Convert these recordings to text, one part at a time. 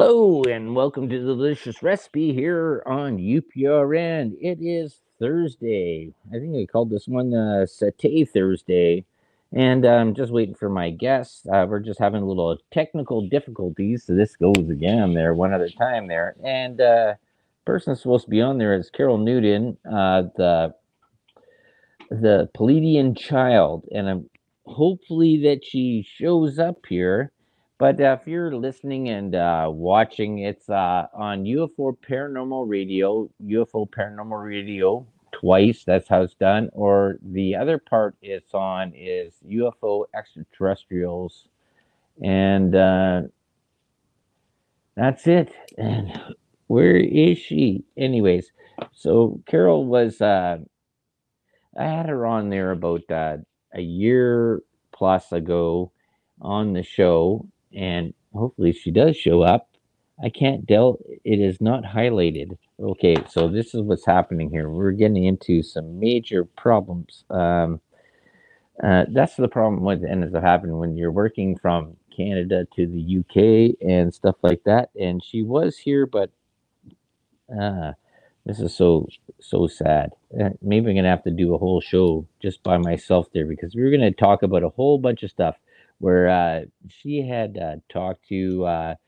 Hello and welcome to the Delicious Recipe here on UPRN. It is Thursday. I think I called this one Satay Thursday. And I'm just waiting for my guests. We're just having a little technical difficulties. So this goes again there one other time there. And person supposed to be on there is Carol Newton, the Palladian child. And I'm hopefully that she shows up here. But if you're listening and watching, it's on UFO Paranormal Radio twice. That's how it's done. Or the other part it's on is UFO Extraterrestrials, and that's it. And where is she? Anyways, so Carol was. I had her on there about a year plus ago on the show, and hopefully she does show up. I can't tell. It is not highlighted. Okay, so this is what's happening here. We're getting into some major problems. That's the problem what ends up happening when you're working from Canada to the UK and stuff like that. And she was here, but uh, this is so sad. Maybe I'm gonna have to do a whole show just by myself there because we were gonna talk about a whole bunch of stuff where she had talked to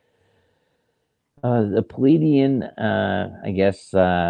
the Palladian, I guess,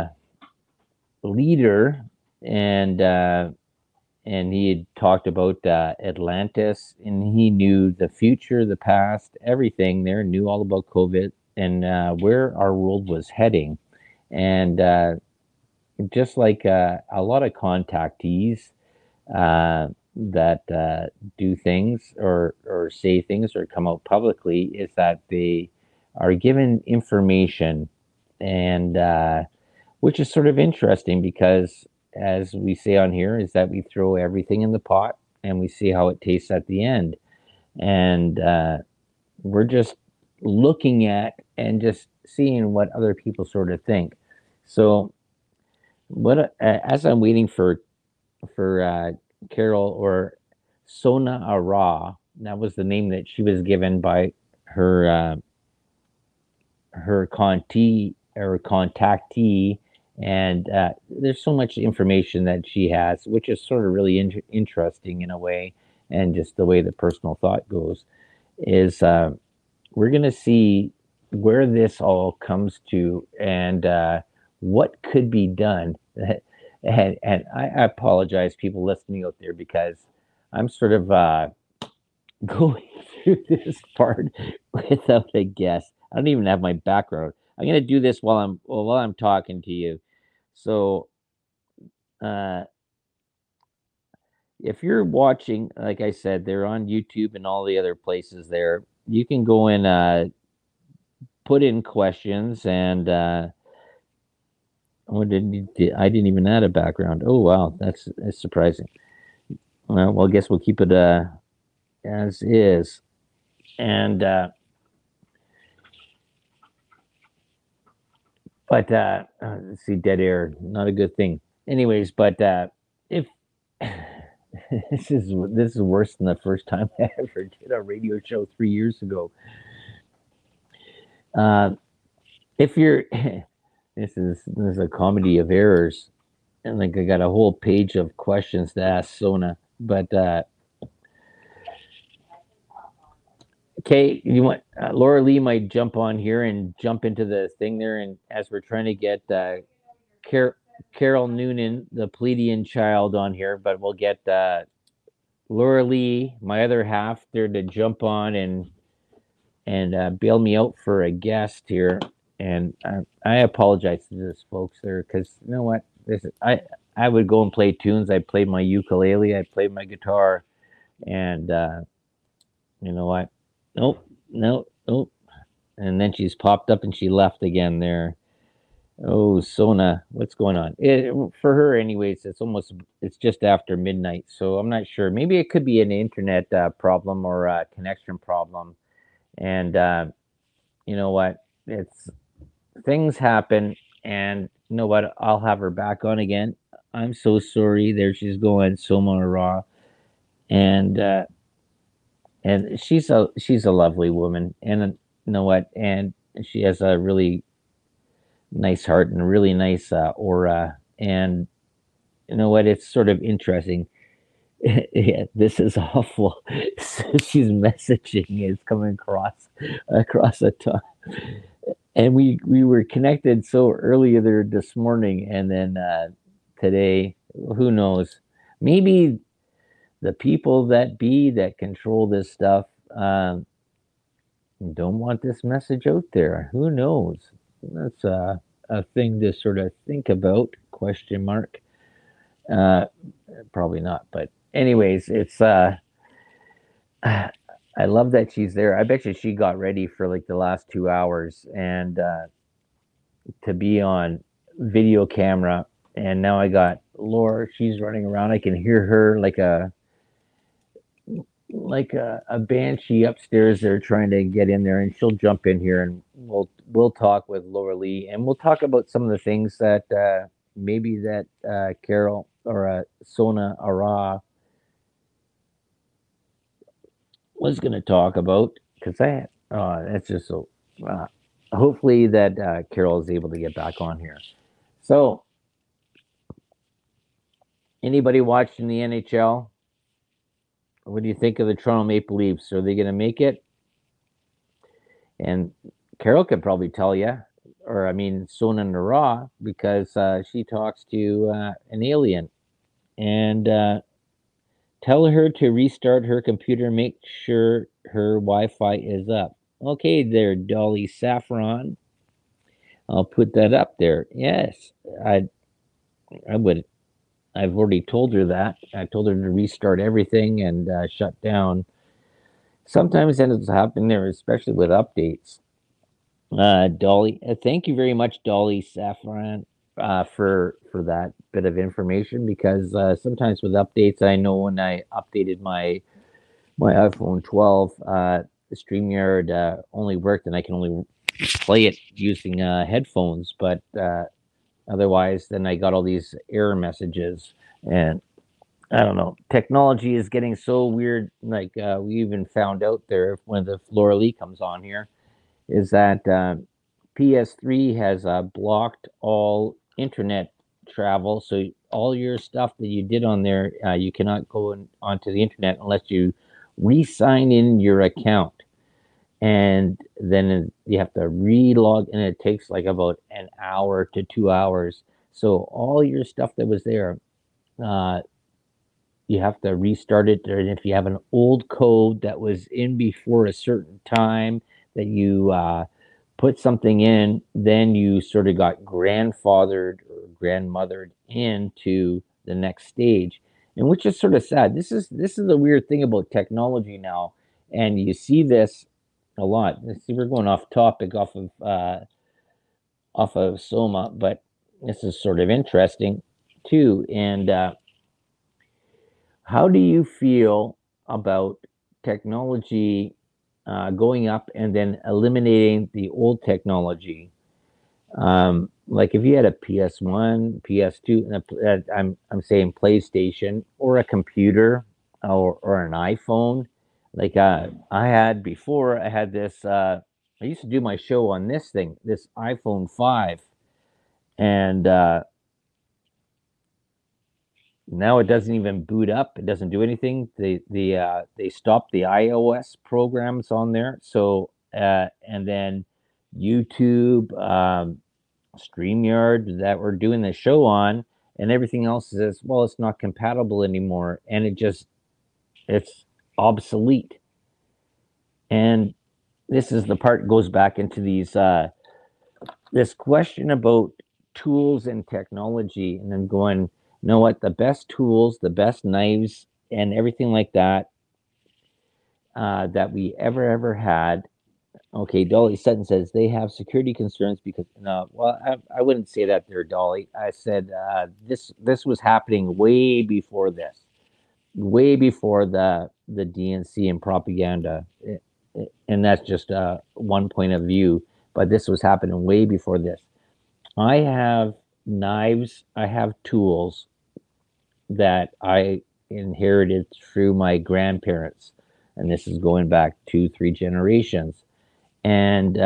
leader, and and he had talked about Atlantis, and he knew the future, the past, everything there, knew all about COVID and where our world was heading, and just like a lot of contactees that do things or say things or come out publicly is that they are given information and which is sort of interesting because as we say on here is that we throw everything in the pot and we see how it tastes at the end, and we're just looking at and just seeing what other people sort of think. So what as I'm waiting for Carol or Sona Ara, that was the name that she was given by her her contactee, and there's so much information that she has, which is sort of really interesting in a way, and just the way the personal thought goes is we're going to see where this all comes to and what could be done. And I apologize, people listening out there, because I'm sort of going through this part without a guest. I don't even have my background. I'm going to do this while I'm talking to you. So uh, if you're watching, like I said, they're on YouTube and all the other places. There, you can go and put in questions and. I didn't even add a background. Oh wow, that's surprising. Well, I guess we'll keep it as is. And but let's see, dead air, not a good thing. Anyways, but if this is worse than the first time I ever did a radio show 3 years ago. Uh, if you're this is a comedy of errors, and like I got a whole page of questions to ask Sona, but okay, you want Laura Lee might jump on here and jump into the thing there, and as we're trying to get Car- Carol Noonan, the Pleiadian child, on here, but we'll get Laura Lee, my other half, there to jump on and bail me out for a guest here. And I apologize to this folks there because you know what, I would go and play tunes. I played my ukulele, I played my guitar, and you know what? Nope, nope, nope. And then she's popped up and she left again there. Oh, Sona, what's going on? For her, anyways, it's just after midnight, so I'm not sure. Maybe it could be an internet problem or a connection problem. And you know what? It's things happen, and you know what? I'll have her back on again. I'm so sorry. There she's going, Soma Raw, and she's a lovely woman, and you know what? And she has a really nice heart and a really nice aura. And you know what? It's sort of interesting. Yeah, this is awful. She's messaging is coming across the top, and we were connected so earlier this morning, and then today, who knows? Maybe the people that control this stuff don't want this message out there. Who knows? That's a thing to sort of think about. Question mark. Uh, Probably not, but anyways, it's I love that she's there. I bet you she got ready for like the last 2 hours and to be on video camera. And now I got Laura. She's running around. I can hear her like a banshee upstairs. They're trying to get in there, and she'll jump in here, and we'll talk with Laura Lee, and we'll talk about some of the things that maybe that Carol or Sona Ara was going to talk about because that's just so. Uh, Hopefully that Carol is able to get back on here. So, anybody watching the NHL? What do you think of the Toronto Maple Leafs? Are they going to make it? And Carol could probably tell you, or I mean, Sona Nara, because she talks to an alien. And tell her to restart her computer, make sure her Wi Fi is up. Okay, there, Dolly Saffron. I'll put that up there. Yes, I, I would. I've already told her that. I told her to restart everything and shut down. Sometimes that has happened there, especially with updates. Dolly, thank you very much, Dolly Saffron, for that bit of information. Because sometimes with updates, I know when I updated my iPhone 12, the Streamyard only worked, and I can only play it using headphones. But otherwise, then I got all these error messages, and I don't know. Technology is getting so weird. Like we even found out there when the Flora Lee comes on here is that PS3 has blocked all internet travel. So all your stuff that you did on there, you cannot onto the internet unless you re-sign in your account. And then you have to re-log, and it takes like about an hour to 2 hours. So all your stuff that was there, uh, you have to restart it. And if you have an old code that was in before a certain time that you put something in, then you sort of got grandfathered or grandmothered into the next stage, and which is sort of sad. This is the weird thing about technology now, and you see this a lot. See, we're going off topic off of Soma, but this is sort of interesting too. And how do you feel about technology going up and then eliminating the old technology? Like if you had a PS1, PS2, and I'm saying PlayStation or a computer or an iPhone. Like I had before, I had this. I used to do my show on this thing, this iPhone 5, and now it doesn't even boot up. It doesn't do anything. They stopped the iOS programs on there. So and then YouTube, StreamYard that we're doing the show on, and everything else says, well, it's not compatible anymore, and it's obsolete. And this is the part goes back into these this question about tools and technology, and then going, you know what, the best tools, the best knives, and everything like that that we ever had. Okay, Dolly Sutton says they have security concerns because no, well, I wouldn't say that there, Dolly. I said this was happening way before this, way before the DNC and propaganda, and that's just one point of view. But this was happening way before this. I have knives. I have tools that I inherited through my grandparents, and this is going back 2, 3 generations. And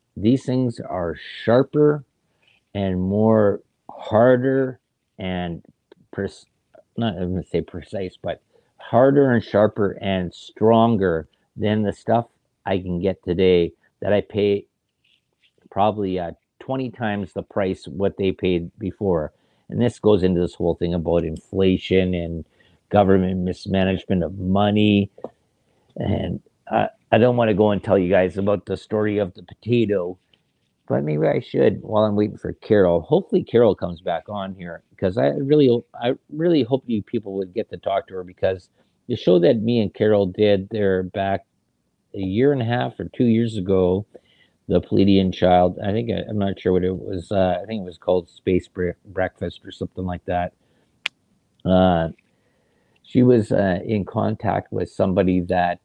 these things are sharper and more harder and not I'm going to say precise, but harder and sharper and stronger than the stuff I can get today that I pay probably 20 times the price what they paid before. And this goes into this whole thing about inflation and government mismanagement of money. And I don't want to go and tell you guys about the story of the potato, but maybe I should while I'm waiting for Carol. Hopefully Carol comes back on here because I really hope you people would get to talk to her because the show that me and Carol did there back a year and a half or 2 years ago, the Pleiadian Child. I think I'm not sure what it was. I think it was called Space Breakfast or something like that. Uh, she was in contact with somebody that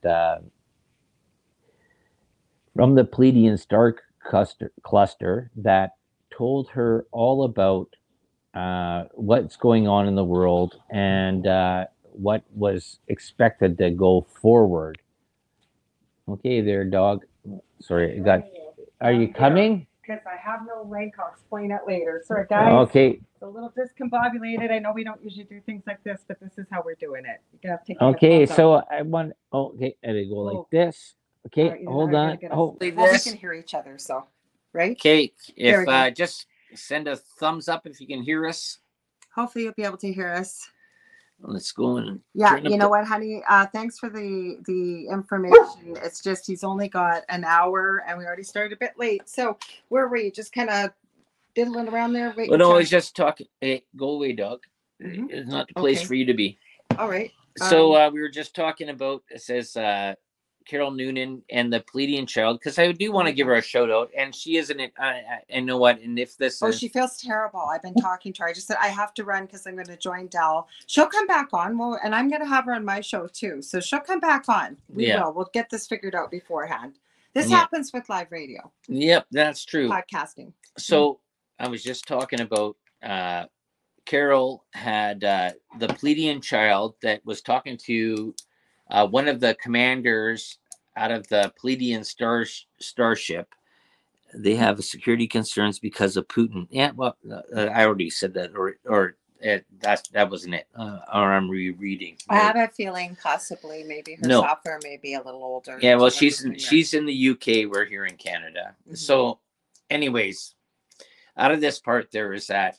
from the Pleiadian star cluster that told her all about what's going on in the world and what was expected to go forward. Okay, there, dog. Sorry, I got. Are you coming? Because I have no link. I'll explain it later. Sorry, guys. Okay. It's a little discombobulated. I know we don't usually do things like this, but this is how we're doing it. You have to take okay, so I want. Oh, okay, there we go, like this. Okay, right, hold on. Oh, well, we can hear each other, so right. Okay, if just send a thumbs up if you can hear us. Hopefully, you'll be able to hear us. Let's go and yeah. You know what, honey? Thanks for the information. It's just he's only got an hour, and we already started a bit late. So where were you? Just kind of diddling around there. Well, no, I was just talking. Hey, go away, dog. Mm-hmm. It's not the place for you to be. All right. So we were just talking about. It says Carol Noonan and the Pleiadian Child, because I do want to give her a shout out, and she isn't it. I know what, and if this. She feels terrible. I've been talking to her. I just said I have to run because I'm going to join Dell. She'll come back on. Well, and I'm going to have her on my show too. So she'll come back on. We will. We'll get this figured out beforehand. This happens with live radio. Yep, that's true. Podcasting. So I was just talking about. Carol had the Pleiadian Child that was talking to. One of the commanders out of the Pleiadian starship, they have security concerns because of Putin. Yeah, well, I already said that, or that wasn't it. Or I'm rereading. I have a feeling possibly maybe her software may be a little older. Yeah, well, she's in the UK. We're here in Canada. Mm-hmm. So, anyways, out of this part, there is that.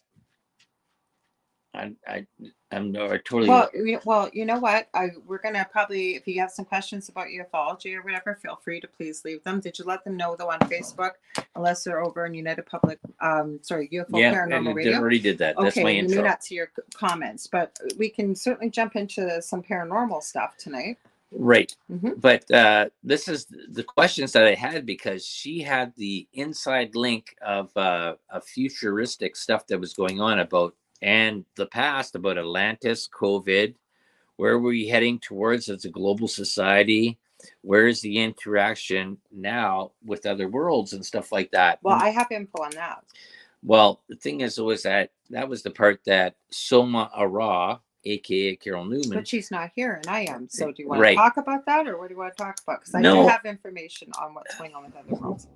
I'm totally well. You know what? We're gonna probably, if you have some questions about ufology or whatever, feel free to please leave them. Did you let them know though on Facebook? Unless they're over in United Public, UFO Paranormal Radio. Yeah, already did that. Okay, that's my intro. You may not see your comments, but we can certainly jump into some paranormal stuff tonight. Right, but this is the questions that I had because she had the inside link of a futuristic stuff that was going on about. And the past about Atlantis, COVID, where were we heading towards as a global society? Where is the interaction now with other worlds and stuff like that? Well, I have info on that. Well, the thing is, was that was the part that Soma Ara, aka Carol Noonan. But she's not here, and I am. So, do you want to talk about that, or what do you want to talk about? Because I do have information on what's going on with other worlds.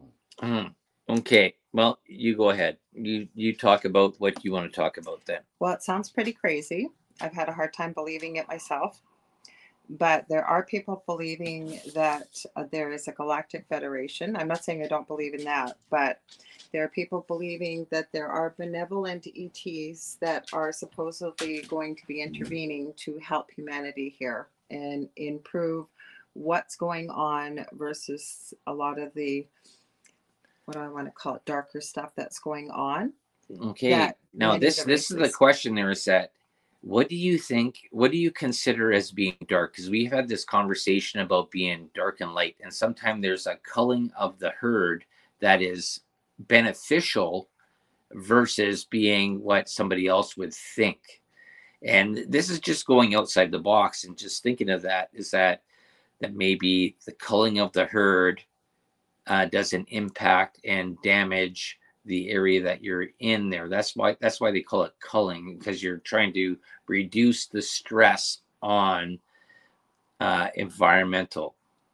Okay, well, you go ahead. You talk about what you want to talk about then. Well, it sounds pretty crazy. I've had a hard time believing it myself. But there are people believing that there is a galactic federation. I'm not saying I don't believe in that, but there are people believing that there are benevolent ETs that are supposedly going to be intervening to help humanity here and improve what's going on versus a lot of the, what do I want to call it, darker stuff that's going on. Okay. Now this is the question there is that, what do you think, what do you consider as being dark? Because we've had this conversation about being dark and light, and sometimes there's a culling of the herd that is beneficial versus being what somebody else would think. And this is just going outside the box and just thinking of that, is that maybe the culling of the herd doesn't impact and damage the area that you're in there. That's why they call it culling, because you're trying to reduce the stress on environmental.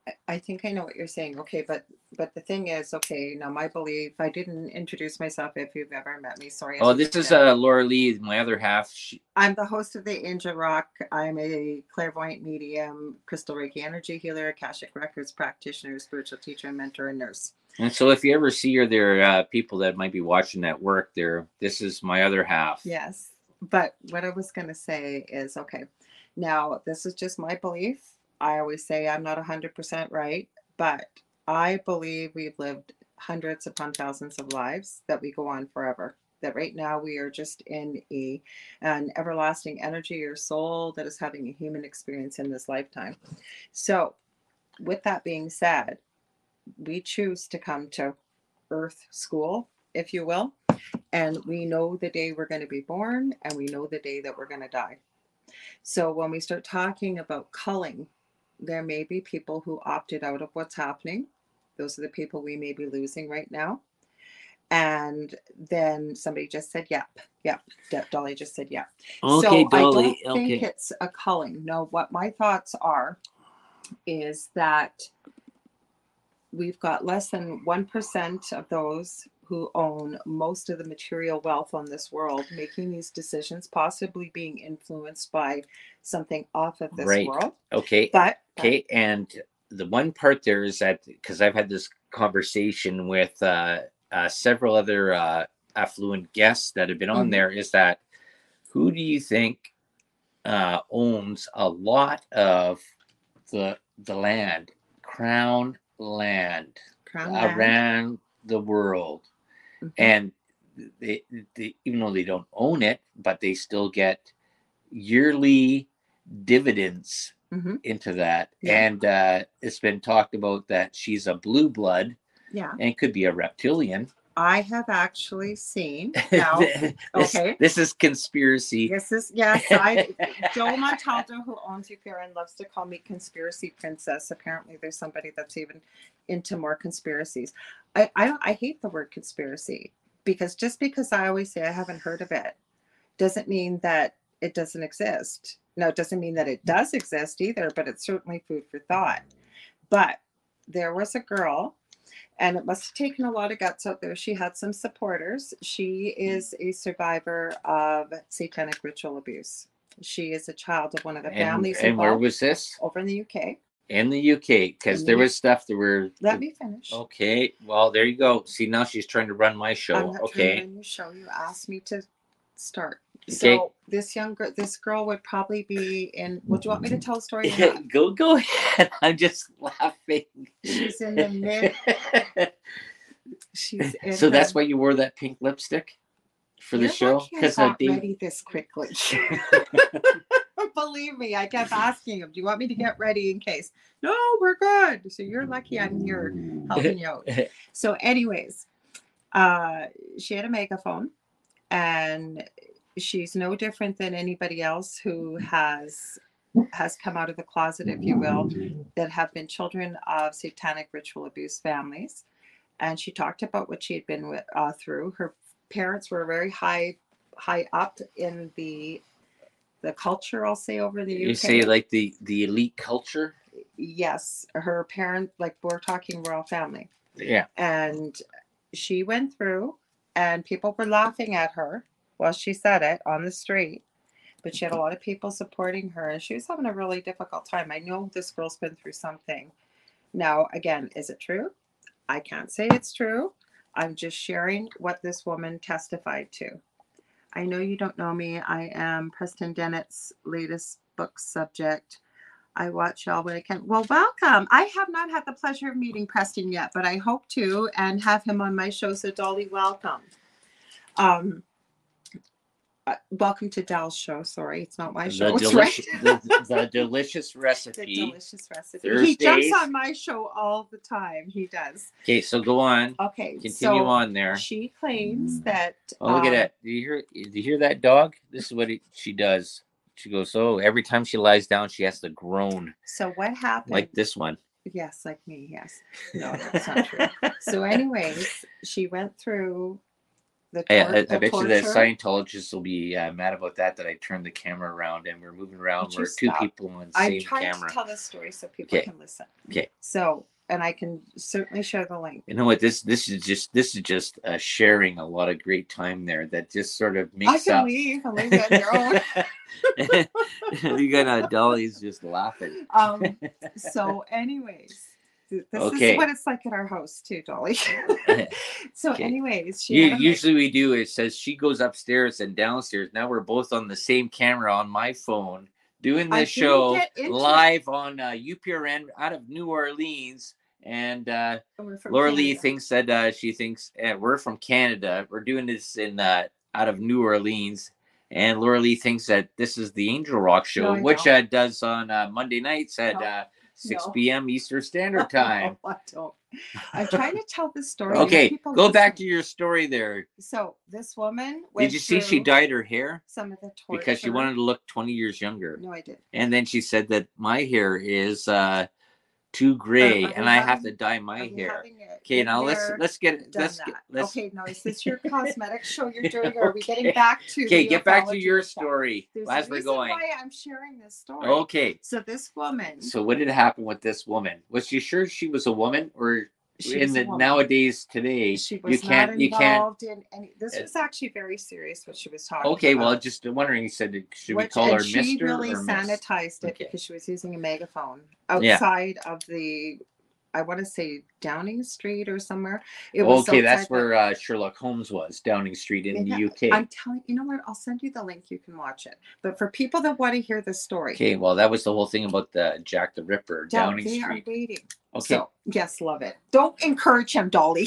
I think I know what you're saying. Okay, but the thing is, okay, now my belief, I didn't introduce myself if you've ever met me. Sorry. Oh, this is Laura Lee, my other half. I'm the host of the Angel Rock. I'm a clairvoyant medium, crystal Reiki energy healer, Akashic Records practitioner, spiritual teacher, and mentor, and nurse. And so if you ever see her there, people that might be watching at work there, this is my other half. Yes. But what I was going to say is, okay, now this is just my belief. I always say I'm not 100% right, but I believe we've lived hundreds upon thousands of lives, that we go on forever. That right now we are just in an everlasting energy or soul that is having a human experience in this lifetime. So with that being said, we choose to come to Earth School, if you will, and we know the day we're going to be born, and we know the day that we're going to die. So when we start talking about culling, there may be people who opted out of what's happening. Those are the people we may be losing right now. And then somebody just said, yep. Dolly just said, yep. Okay, so Dolly. I don't think it's a culling. No, what my thoughts are is that we've got less than 1% of those who own most of the material wealth on this world making these decisions, possibly being influenced by something off of this world. Okay. Okay. And the one part there is that, because I've had this conversation with several other affluent guests that have been on there, is that who do you think owns a lot of the land, crown land around the world? And they, even though they don't own it, but they still get yearly dividends into that. And it's been talked about that she's a blue blood, and could be a reptilian. I have actually seen. Now, this is conspiracy. This is Joe Montaldo, who owns Euphorian, loves to call me conspiracy princess. Apparently, there's somebody that's even into more conspiracies. I hate the word conspiracy, because just because I always say I haven't heard of it doesn't mean that it doesn't exist. No, it doesn't mean that it does exist either, but it's certainly food for thought. But there was a girl, and it must have taken a lot of guts out there. She had some supporters. She is a survivor of satanic ritual abuse. She is a child of one of the families. And where was this? Over in the UK. In the UK, because there was stuff that were. Let me finish. Okay, well, there you go. See, now she's trying to run my show. I'm not okay. Trying to run your show. You asked me to start. Okay. So this girl would probably be in. Well, do you want me to tell a story? Go ahead. I'm just laughing. She's in the mid. So that's why you wore that pink lipstick for the show? Because I got ready this quickly. Believe me, I kept asking him, do you want me to get ready in case? No, we're good. So you're lucky I'm here helping you out. So anyways, she had a megaphone, and she's no different than anybody else who has come out of the closet, if you will, that have been children of satanic ritual abuse families. And she talked about what she had been through. Her parents were very high up in the culture, I'll say, over the UK. You say like the elite culture? Yes. Her parents, like, we're talking royal family. Yeah. And she went through, and people were laughing at her while she said it on the street. But she had a lot of people supporting her, and she was having a really difficult time. I know this girl's been through something. Now, again, is it true? I can't say it's true. I'm just sharing what this woman testified to. I know you don't know me. I am Preston Dennett's latest book subject. I watch y'all when I can. Well, welcome. I have not had the pleasure of meeting Preston yet, but I hope to, and have him on my show. So Dolly, welcome. Welcome to Dal's show. Sorry, it's not my show. The delicious recipe. The delicious recipe. Thursdays. He jumps on my show all the time. He does. Okay, so go on. Okay, continue on there. She claims that. Oh, look at that! Do you hear that dog? This is what she does. She goes, oh, every time she lies down, she has to groan. So what happened? Like this one. Yes, like me. Yes. No, that's not true. So, anyways, she went through I bet you the torture. Scientologists will be mad about that I turned the camera around and we're moving around. Would you We're two stop? people on the I'm same trying camera. to tell this story so people Okay. can listen. Okay. So, and I can certainly share the link. You know what? This is just sharing a lot of great time there. That just sort of makes I can up. leave and leave you on your own. You got Dolly's just laughing. So, anyways, this Okay. is what it's like at our house too, Dolly. So, Okay. anyways, Usually we do. It says she goes upstairs and downstairs. Now we're both on the same camera on my phone doing this show live on UPRN out of New Orleans. And Laura Lee thinks that she thinks we're from Canada. We're doing this in out of New Orleans. And Laura Lee thinks that this is the Angel Rock show, which does on Monday nights at 6 p.m. Eastern Standard Time. No, I don't. I'm trying to tell the story. Okay, go back to your story there. So this woman did you see she dyed her hair? Some of the torture. Because she wanted to look 20 years younger. No, I didn't. And then she said that my hair is too gray and I have to dye my hair. Okay, now let's get okay, now is this your cosmetic show you're doing, or are we getting back to get back to your story as we're going? Why I'm sharing this story. Okay. So this woman. So what did happen with this woman? Was she sure she was a woman, or nowadays today she was not involved in any? This was actually very serious what she was talking okay, about. well, just wondering, you said, should we call her Mr. She really sanitized it because she was using a megaphone outside of the, I want to say Downing Street or somewhere. It was that's where Sherlock Holmes was, Downing Street in the UK. I'm telling you know what? I'll send you the link. You can watch it. But for people that want to hear the story. Okay, well, that was the whole thing about the Jack the Ripper, Downing Street. They are waiting. Okay. So, yes, love it. Don't encourage him, Dolly.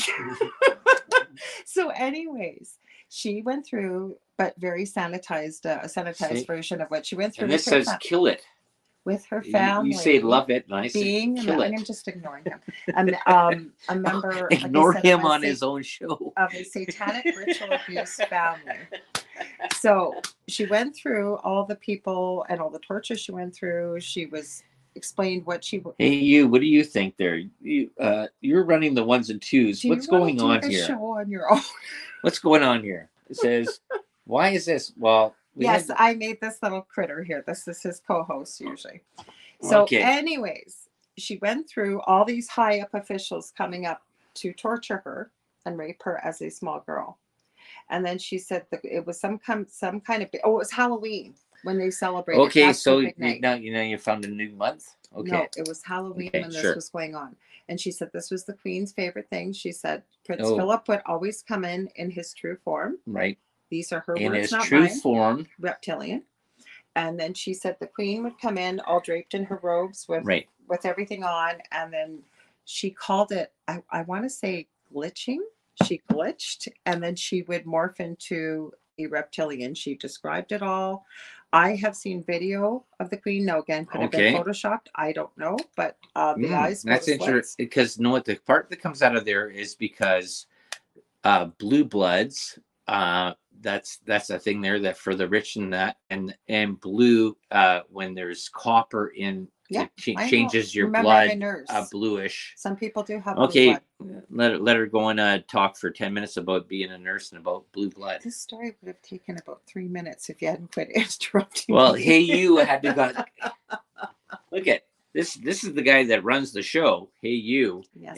So anyways, she went through, but very sanitized, a sanitized version of what she went through. And this says kill it. With her family. You say love it, and I say kill it. I'm just ignoring him. A member. Ignore him on his own show. Of a satanic ritual abuse family. So she went through all the people and all the torture she went through. She was explained what she. Hey, you. What do you think there? You're running the ones and twos. What's going on here? Show on your own. What's going on here? It says, why is this? Well. I made this little critter here. This is his co-host usually. So anyways, she went through all these high up officials coming up to torture her and rape her as a small girl. And then she said that it was some kind of, it was Halloween when they celebrated. Okay, so now you found a new month? Okay. No, it was Halloween when this was going on. And she said this was the Queen's favorite thing. She said Prince Philip would always come in his true form. Right. These are her in words, his not true mine. Form. Reptilian. And then she said the Queen would come in all draped in her robes with everything on. And then she called it, I want to say glitching. She glitched and then she would morph into a reptilian. She described it all. I have seen video of the Queen. Now again, could have been photoshopped. I don't know. But the eyes. That's interesting because what the part that comes out of there is because blue bloods, that's a thing there that for the rich and that and blue when there's copper in it changes your blood bluish. Some people do have blue blood. Let her go and talk for 10 minutes about being a nurse and about blue blood. This story would have taken about 3 minutes if you hadn't quit interrupting me. Hey, you had to go. Look at this is the guy that runs the show. Hey, you. Yes,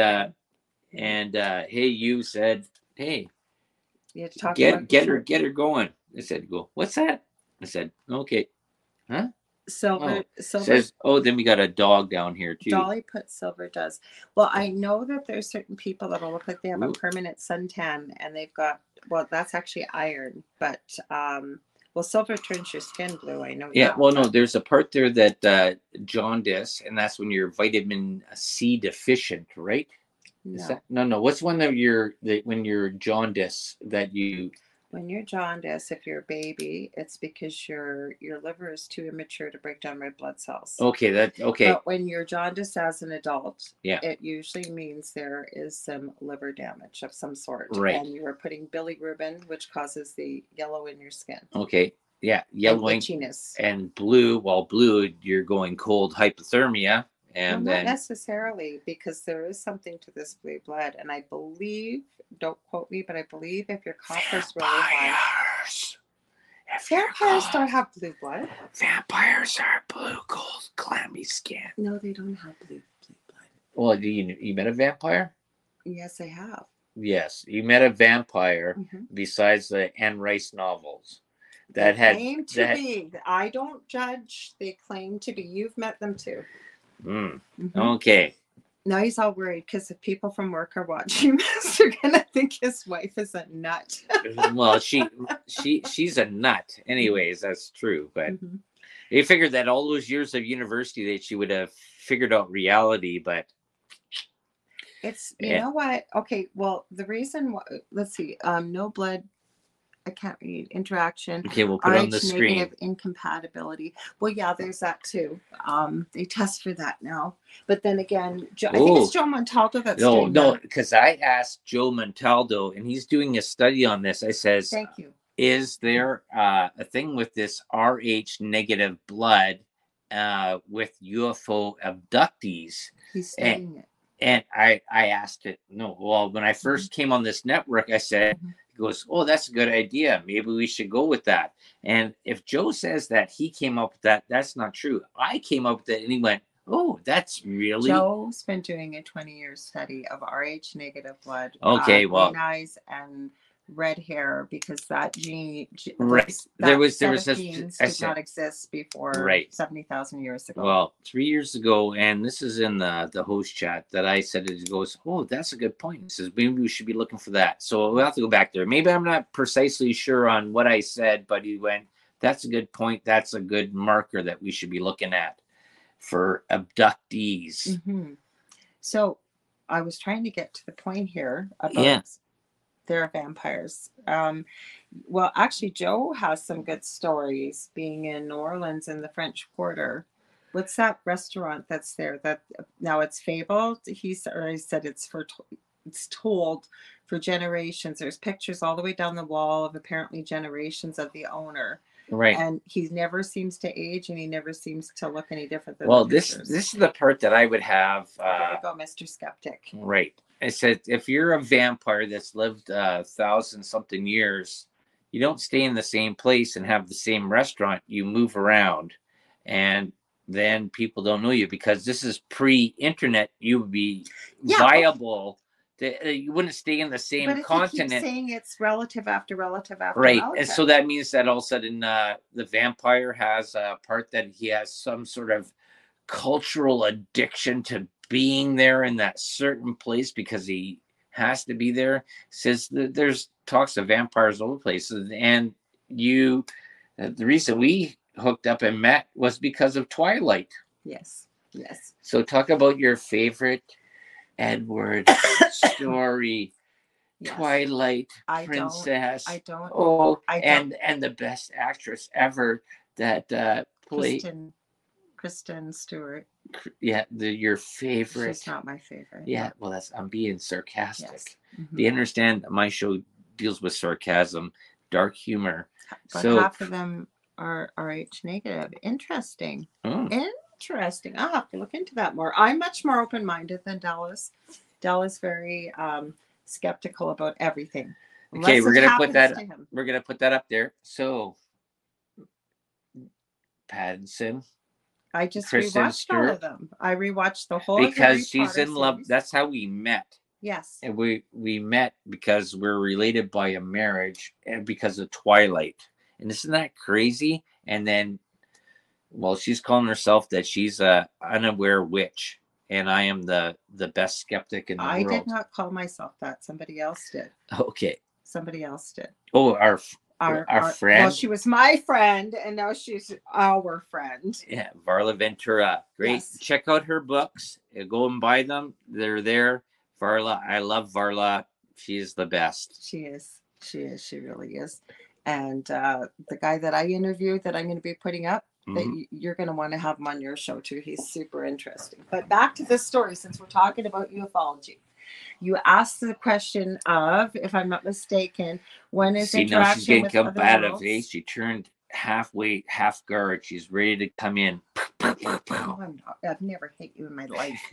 and hey, you said, hey, you had to talk get her going. I said, go. What's that? I said, okay. Huh? Silver says, then we got a dog down here too. Dolly put Silver does. Well, I know that there's certain people that'll look like they have a permanent suntan and they've got, well, that's actually iron, but Silver turns your skin blue. I know. Yeah, well, no, there's a part there that jaundice, and that's when you're vitamin C deficient, right? No. What's one of when you're jaundice that you? When you're jaundice, if you're a baby, it's because your liver is too immature to break down red blood cells. Okay, But when you're jaundice as an adult, yeah, it usually means there is some liver damage of some sort. Right. And you are putting bilirubin, which causes the yellow in your skin. Okay. Yeah, yellowing and itchiness. And blue. Well, blue, you're going cold hypothermia, And not then necessarily, because there is something to this blue blood, and I believe, don't quote me, but I believe if your copper's really high, vampires. If you're vampires cold, don't have blue blood. vampires are blue, cold, clammy skin. No, they don't have blue blood. Well, you met a vampire? Yes, I have. Yes, you met a vampire Mhm. besides the Anne Rice novels They that had claim to that. be. I don't judge. They claim to be. You've met them too. Mm, Mhm. okay. Now he's all worried because if people from work are watching this, they're gonna think his wife is a nut. Well, she's a nut. Anyways, that's true. But Mhm. they figured that all those years of university that she would have figured out reality, but It's Yeah. know what? Okay, well the reason why, let's see, no blood, I can't read, interaction, okay, we'll put it on the RH screen. negative incompatibility. Well, yeah, there's that too. They test for that now. But then again, I think it's Joe Montalto that's No, doing no, that. because I asked Joe Montaldo, and he's doing a study on this. I says, Thank you. is there a thing with this RH negative blood with UFO abductees? He's studying it. And I asked it. No, well, when I first came on this network, I said, he goes, oh, that's a good idea. Maybe we should go with that. And if Joe says that he came up with that, that's not true. I came up with it, and he went, oh, that's really. Joe's been doing a 20-year study of RH negative blood. Okay, well, green eyes and red hair, because that gene, right. that there was set of this. genes I did said, not exist before right. 70,000 years ago. Well, 3 years ago, and this is in the host chat that I said it goes, oh, that's a good point. He says maybe we should be looking for that. So we'll have to go back there. Maybe I'm not precisely sure on what I said, but he went, that's a good point. That's a good marker that we should be looking at for abductees. Mm-hmm. So I was trying to get to the point here about they're vampires. Well, actually, Joe has some good stories being in New Orleans in the French Quarter. What's that restaurant that's there? That now it's fabled. He said it's told for generations. There's pictures all the way down the wall of apparently generations of the owner. Right. And he never seems to age, and he never seems to look any different than well, the this is the part that I would have. There you go, Mr. Skeptic. Right. I said, if you're a vampire that's lived 1,000-something years, you don't stay in the same place and have the same restaurant. You move around, and then people don't know you, because this is pre-internet. You would be viable. You wouldn't stay in the same continent. But if he keeps saying it's relative after relative after right. relative. And so that means that all of a sudden the vampire has a part that he has some sort of cultural addiction to being there in that certain place because he has to be there. Says there's talks of vampires all over places, and the reason we hooked up and met was because of Twilight. Yes. So talk about your favorite Edward story. Yes. Twilight princess. I don't. And the best actress ever that played Kristen Stewart. Yeah, your favorite. She's not my favorite. Yeah, well, I'm being sarcastic. Yes. Mm-hmm. Do you understand? My show deals with sarcasm, dark humor. But half of them are RH negative. Interesting. Interesting. I'll have to look into that more. I'm much more open-minded than Dallas. Dallas very skeptical about everything. Okay, we're gonna put that. We're gonna put that up there. So, Pattinson. I just rewatched all of them. I rewatched the whole because she's in love. Series. That's how we met. Yes. And we met because we're related by a marriage and because of Twilight. And isn't that crazy? And then, well, she's calling herself that she's a unaware witch, and I am the best skeptic in the world. I did not call myself that. Somebody else did. Okay. Somebody else did. Oh, our friend. Well, she was my friend, and now she's our friend. Yeah, Varla Ventura. Great. Yes. Check out her books. Go and buy them. They're there. Varla, I love Varla. She is the best. She is. She really is. And the guy that I interviewed that I'm going to be putting up, that you're going to want to have him on your show too. He's super interesting. But back to this story, since we're talking about ufology. You asked the question of, if I'm not mistaken, when is interaction now she's getting with combative. She turned half guard. She's ready to come in. No, I'm not. I've never hit you in my life.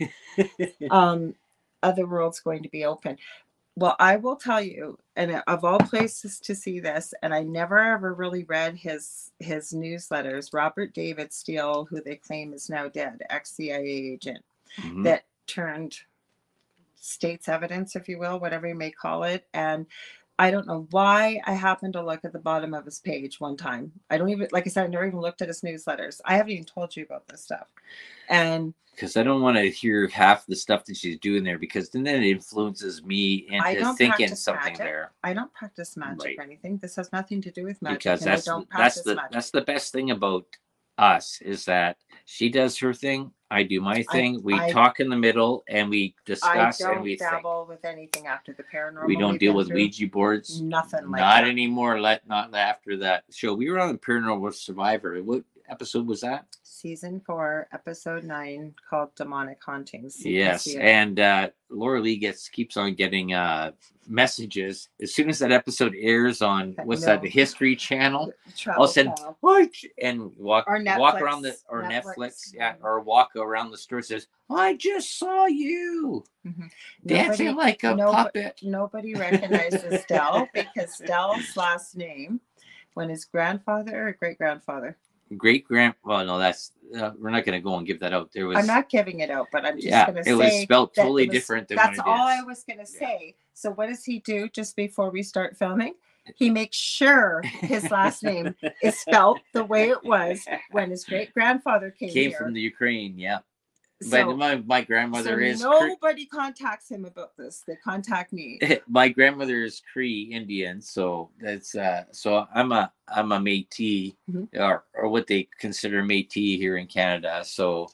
Other world's going to be open. Well, I will tell you, and of all places to see this, and I never ever really read his newsletters. Robert David Steele, who they claim is now dead, ex-CIA agent, that turned state's evidence, if you will, whatever you may call it. And I don't know why I happened to look at the bottom of his page one time. I don't even, like I said, I never even looked at his newsletters. I haven't even told you about this stuff. And because I don't want to hear half the stuff that she's doing there, because then it influences me into thinking something magic. there. I don't practice magic or anything. This has nothing to do with magic. Because that's the best thing about us, is that she does her thing, I do my thing. We talk in the middle and we discuss and we dabble with anything after the paranormal. We don't deal with Ouija boards. Nothing like that. Not anymore. Not after that show. We were on Paranormal Survivor. What episode was that? Season 4, episode 9, called Demonic Hauntings. Yes, and Laura Lee keeps on getting messages as soon as that episode airs on the History Channel. All of a sudden, and walk around Netflix, or walk around the store. Says, "I just saw you dancing like a puppet." Nobody recognizes Del, because Del's last name, when his grandfather or great-grandfather. Well, no, that's we're not going to go and give that out. I'm not giving it out, but I'm just going to say it was spelled totally different than that's all I was going to say. So what does he do just before we start filming? He makes sure his last name is spelled the way it was when his great grandfather came here. From the Ukraine. Yeah. So, but my grandmother is nobody contacts him about this. They contact me. My grandmother is Cree Indian, so that's so I'm a Métis, or what they consider Métis here in Canada. So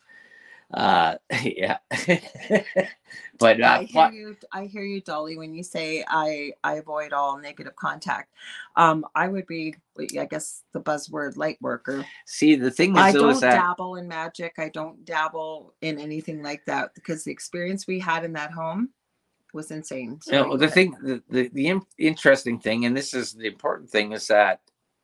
yeah. But I hear you, Dolly, when you say I avoid all negative contact. I would be, I guess, the buzzword light worker. See, the thing is, I don't dabble in magic. I don't dabble in anything like that, because the experience we had in that home was insane. So the interesting thing, and this is the important thing, is that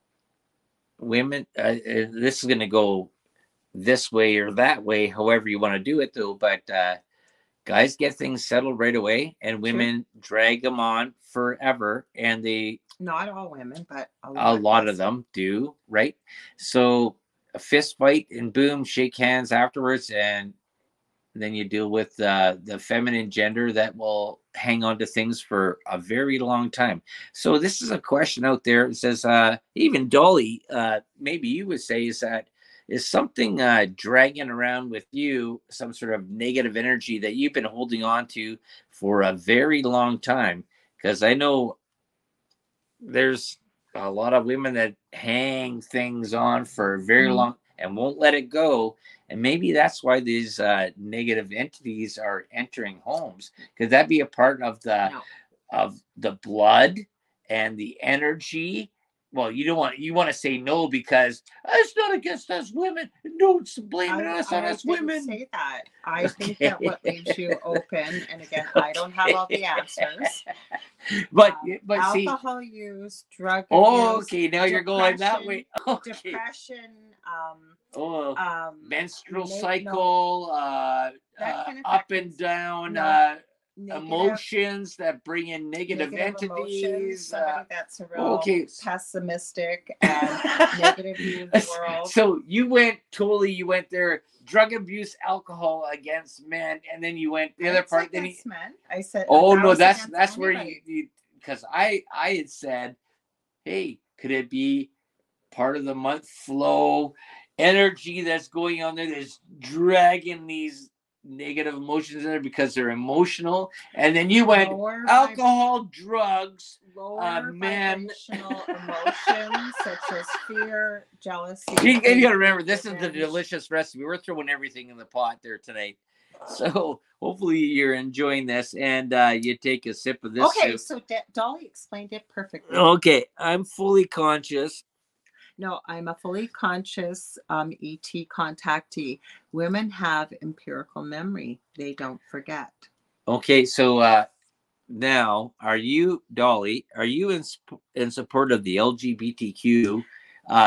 women, this is going to go this way or that way, however you want to do it, though, but guys get things settled right away, and women drag them on forever, and they, not all women, but a lot of them do, right? So a fist fight and boom, shake hands afterwards, and then you deal with the feminine gender that will hang on to things for a very long time. So this is a question out there. It says, even Dolly, maybe you would say, is something dragging around with you, some sort of negative energy that you've been holding on to for a very long time? Because I know there's a lot of women that hang things on for very long and won't let it go. And maybe that's why these negative entities are entering homes. Could that be a part of the blood and the energy? Well, you want to say no, because it's not against us women. Don't blame it on us women. Say that. I think that what leaves you open, and again, I don't have all the answers. but alcohol use, drug abuse. Okay, now you're going that way. Okay. Depression. Menstrual cycle. Kind of up and down. Emotions that bring in negative entities. Somebody that's a real pessimistic and negative view of the world. So you went there, drug abuse, alcohol against men, and then you went the other part. Then men. I said, that's where you, because I had said, hey, could it be part of the month flow energy that's going on there that's dragging these negative emotions in there because they're emotional? And then you went alcohol, drugs, men, emotions such as fear, jealousy. You gotta remember, this is the delicious recipe. We're throwing everything in the pot there tonight. So hopefully you're enjoying this, and you take a sip of this. Okay, so Dolly explained it perfectly. Okay, I'm fully conscious. No, I'm a fully conscious ET contactee. Women have empirical memory. They don't forget. Okay, so now, are you, Dolly, in support of the LGBTQ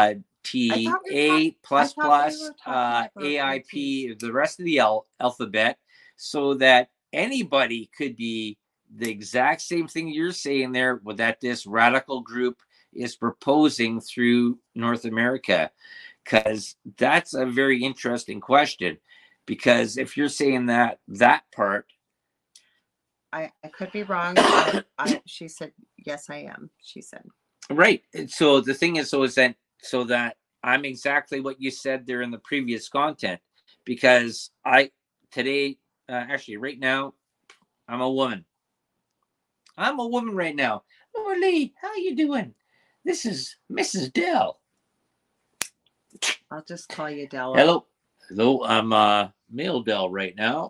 A plus plus, were talking about AIP, the rest of the alphabet, so that anybody could be the exact same thing you're saying there, with that this radical group is proposing through North America. Because that's a very interesting question. Because if you're saying that part, I could be wrong. She said, yes, I am. She said. Right. So the thing is, so that I'm exactly what you said there in the previous content, because today, actually right now, I'm a woman. I'm a woman right now. Laura Lee, how you doing? This is Mrs. Dell. I'll just call you Della. Hello. I'm male Dell right now.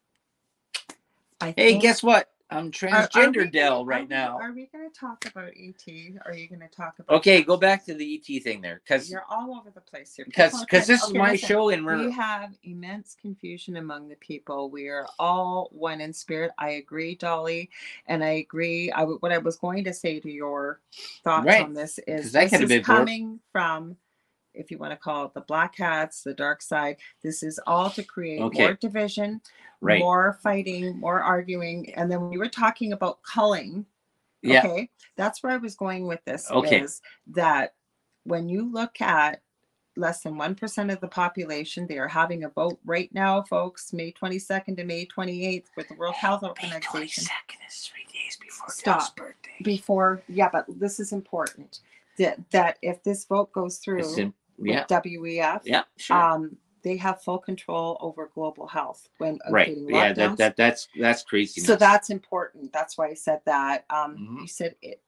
Hey, guess what? I'm transgender Dell right now. Are we going to talk about ET? Are you going to talk about? Okay, go back to the ET thing there, because you're all over the place here. Because this is my show, and we have immense confusion among the people. We are all one in spirit. I agree, Dolly, and I agree. What I was going to say to your thoughts on this is coming from, if you want to call it the black hats, the dark side. This is all to create more division, more fighting, more arguing. And then we were talking about culling. Okay. That's where I was going with this, is that when you look at less than 1% of the population, they are having a vote right now, folks, May 22nd to May 28th with the World Health Organization. May 22nd is 3 days before Dell's birthday. But this is important. That if this vote goes through, with WEF, they have full control over global health when including lockdowns. That's crazy. So that's important. That's why I said that. You said it.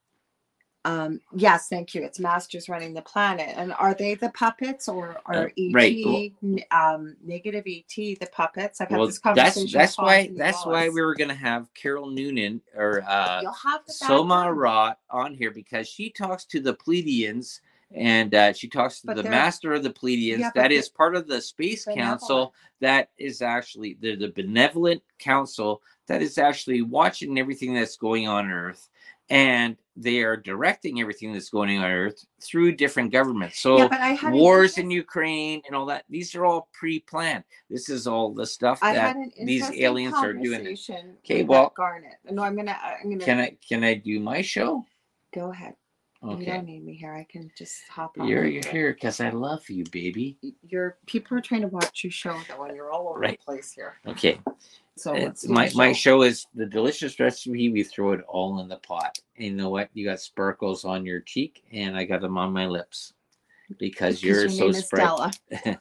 Yes, thank you. It's masters running the planet, and are they the puppets, or are ET negative ET the puppets? I've had this conversation. That's why we were going to have Carol Noonan or Soma Ra on here, because she talks to the Pleiadians. And she talks to the master of the Pleiadians. That is part of the Space Council. That is actually the benevolent council that is actually watching everything that's going on Earth. And they are directing everything that's going on Earth through different governments. So wars in Ukraine and all that, these are all pre-planned. This is all the stuff that these aliens are doing. Okay, well, Garnet. No, I'm gonna. Can I do my show? Go ahead. Okay. You don't need me here. I can just hop on. You're here because I love you, baby. People are trying to watch your show though, and you're all over the place here. Okay. So my show is the delicious recipe. We throw it all in the pot. And you know what? You got sparkles on your cheek, and I got them on my lips because you're so spread.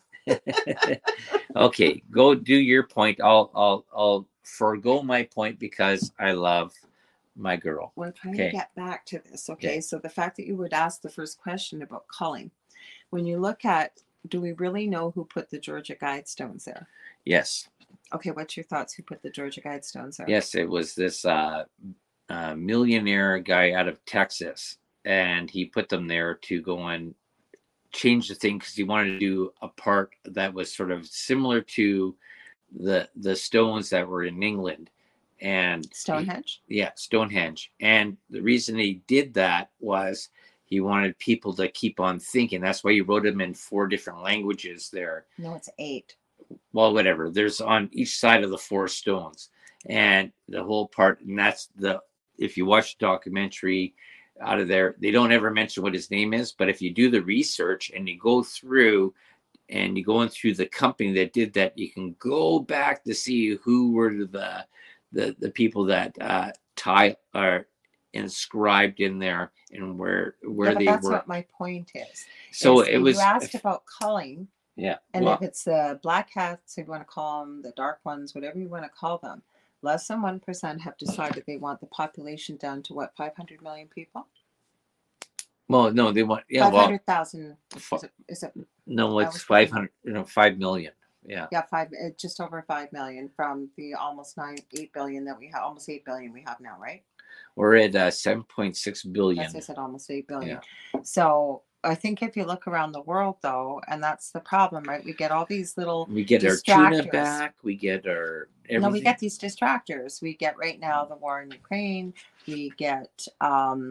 Okay, go do your point. I'll forego my point because I love my girl. We're trying to get back to this. Okay. So the fact that you would ask the first question about culling, when you look at, do we really know who put the Georgia Guidestones there? Yes. Okay. What's your thoughts? Who put the Georgia Guidestones there? Yes, it was this millionaire guy out of Texas, and he put them there to go and change the thing because he wanted to do a part that was sort of similar to the stones that were in England. And Stonehenge? Stonehenge. And the reason he did that was he wanted people to keep on thinking. That's why he wrote them in 4 different languages there. No, it's 8. Well, whatever. There's on each side of the 4 stones. And the whole part, and that's if you watch the documentary out of there, they don't ever mention what his name is. But if you do the research and you go through and you go in through the company that did that, you can go back to see who were the people that are inscribed in there and where they were. That's what my point is. So it was. You asked about culling. Yeah. And if it's the black hats, if you want to call them, the dark ones, whatever you want to call them, less than 1% have decided they want the population down to 500 million people? Well, no, they want 500,000. Is it? No, it's 500. 5 million. Yeah, just over 5 million from the almost 8 billion that we have, almost 8 billion we have now, right? We're at 7.6 billion. As I said, almost 8 billion. Yeah. So I think if you look around the world, though, and that's the problem, right? We get all these little. We get our tuna back. We get our everything. No, we get these distractors. We get right now the war in Ukraine. We get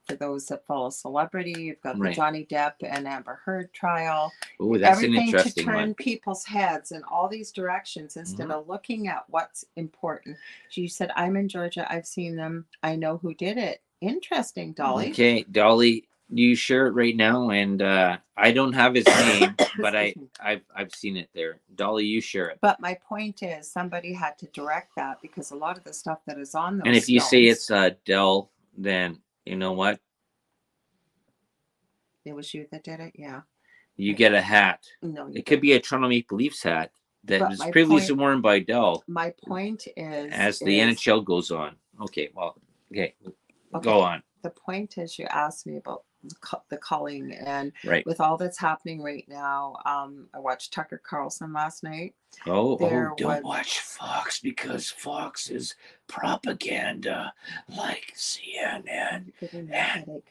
for those that follow celebrity, you've got the Right. Johnny Depp and Amber Heard trial. Oh, that's an Everything to interesting turn one. people's heads in all these directions instead of looking at what's important. She said, I'm in Georgia. I've seen them. I know who did it. Interesting, Dolly. Okay, Dolly, you share it right now, and I don't have his name, but I've seen it there. Dolly, you share it. But my point is, somebody had to direct that because a lot of the stuff that is on those And if you say stones- it's Dell, then you know what? It was you that did it, yeah. You get a hat. No, It could be a Toronto Maple Leafs hat that But was my previously point- worn by Dell My point is, as the NHL goes on. Okay, well, okay, Okay. go on. The point is, you asked me about the culling, and Right. with all that's happening right now, I watched Tucker Carlson last night. Oh, There don't was- watch Fox because Fox is propaganda like CNN. You're giving me a headache.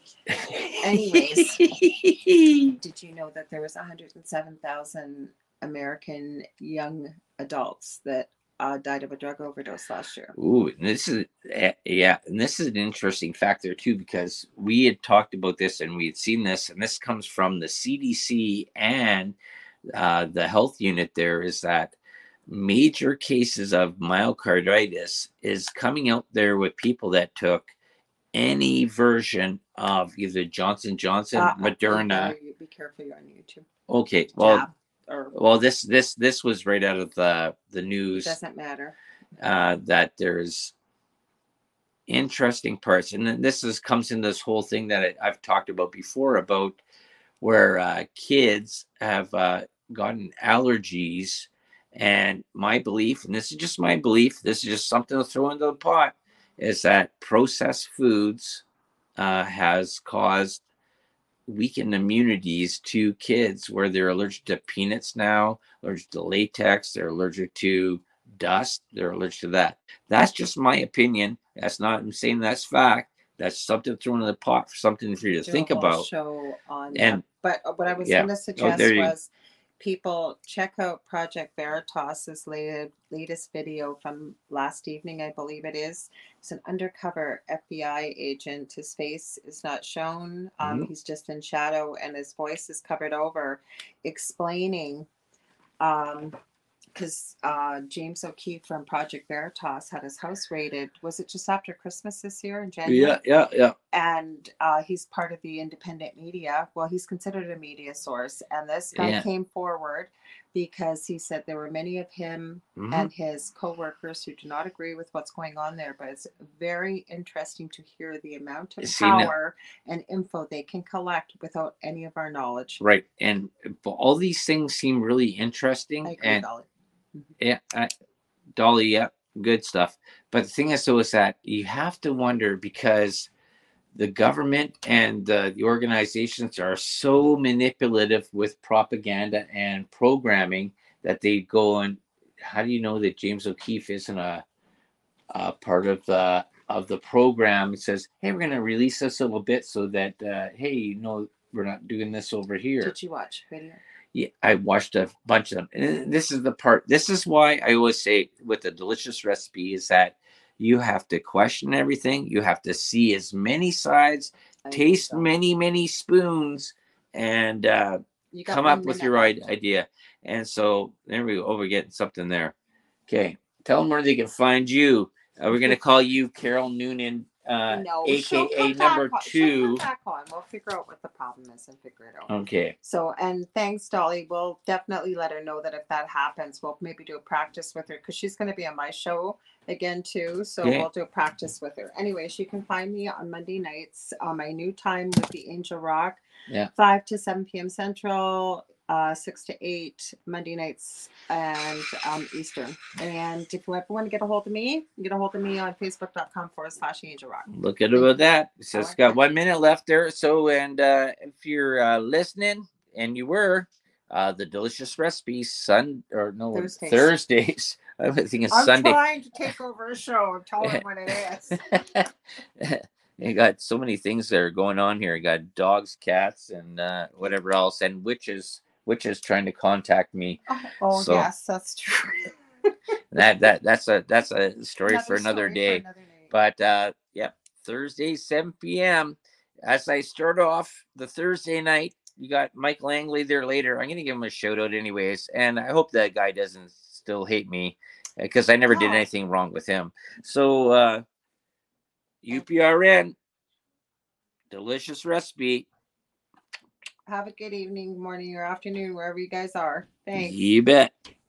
Anyways. Did you know that there was 107,000 American young adults that died of a drug overdose last year? Ooh, and this is and this is an interesting factor too, because we had talked about this and we had seen this, and this comes from the CDC and the health unit. There is that major cases of myocarditis is coming out there with people that took any version of either Johnson Johnson, Moderna. Be careful, you're on YouTube. Okay, well, Jab, or well, this was right out of the news. doesn't matter. That there's interesting parts, and then comes in this whole thing that I've talked about before about where kids have gotten allergies, and my belief, and this is just my belief, this is just something to throw into the pot, is that processed foods has caused weakened immunities to kids where they're allergic to peanuts now, allergic to latex, they're allergic to dust, they're allergic to that. That's just my opinion. That's not, I'm saying that's fact. That's something thrown in the pot for something for you to Do think a whole about. show on And- that. But what I was yeah. going to suggest there you- was people check out Project Veritas's latest video from last evening, I believe it is. It's an undercover FBI agent. His face is not shown. He's just in shadow, and his voice is covered over, explaining. Because James O'Keefe from Project Veritas had his house raided. Was it just after Christmas this year in January? Yeah. And he's part of the independent media. Well, he's considered a media source. And this guy Yeah. came forward because he said there were many of him Mhm. and his co-workers who do not agree with what's going on there. But it's very interesting to hear the amount of See, now- power and info they can collect without any of our knowledge. Right, and all these things seem really interesting. I agree, and Dolly. yeah, Dolly, yeah, good stuff. But the thing is, though, is that you have to wonder, because the government and the organizations are so manipulative with propaganda and programming that they go and, how do you know that James O'Keefe isn't a part of the program? It says, hey, we're going to release this a little bit so that, hey, you know, we're not doing this over here. Did you watch video? Yeah, I watched a bunch of them. And this is the part. This is why I always say with the delicious recipe is that you have to question everything. You have to see as many sides, taste many spoons, and You got come 1 up with minute your left. idea. And so there we go. Oh, we're getting something there. Okay, tell them where they can find you. We're gonna call you Carol Noonan, No, she'll aka come number back on. She'll 2. come back on. We'll figure out what the problem is and figure it out. Okay. So, and thanks, Dolly. We'll definitely let her know that if that happens, we'll maybe do a practice with her because she's going to be on my show again too. So Okay. we'll do a practice with her. Anyways, you can find me on Monday nights on my new time with the Angel Rock. Yeah. 5 to 7 p.m. Central, 6 to 8 Monday nights and Eastern. And if you ever want to get a hold of me, you get a hold of me on facebook.com/Angel Rock. Look at about that. It says like it's got that. 1 minute left there. So, and if you're listening, and you were, the delicious recipes Thursdays. I think it's I'm Sunday. trying to take over a show. I'm telling them what it is. You got so many things that are going on here. You got dogs, cats, and whatever else, and witches trying to contact me. Oh, So- yes, that's true. That's a story for another day. For another day. But yep, Thursday, 7 p.m. as I start off the Thursday night, you got Mike Langley there later. I'm going to give him a shout out anyways. And I hope that guy doesn't still hate me because I never did anything wrong with him. So, UPRN, delicious recipe. Have a good evening, morning, or afternoon, wherever you guys are. Thanks. You bet.